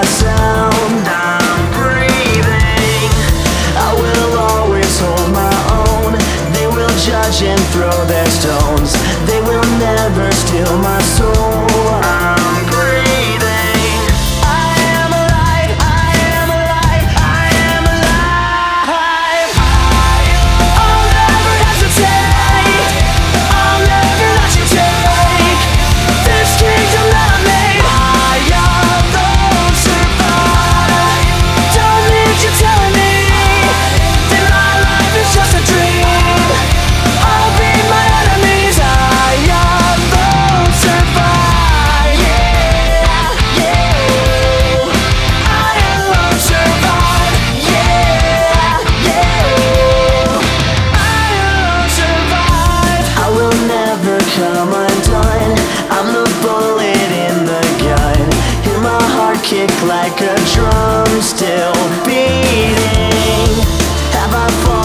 my sound. I'm breathing. I will always hold my own. They will judge and throw their stones. They will never steal my soul. I'm breathing. I am alive. I am alive. I am alive. I'll never hesitate. I'll never let you take this kingdom that I made. I alone survive. Don't need you telling me that my life is just a dream. I'll be my enemies. I alone survive. Yeah, yeah. I alone survive. Yeah, yeah. I alone survive. I will never come undone. I'm the bullet in the gun. Hear my heart kick like a drum, still beating. Have I fallen?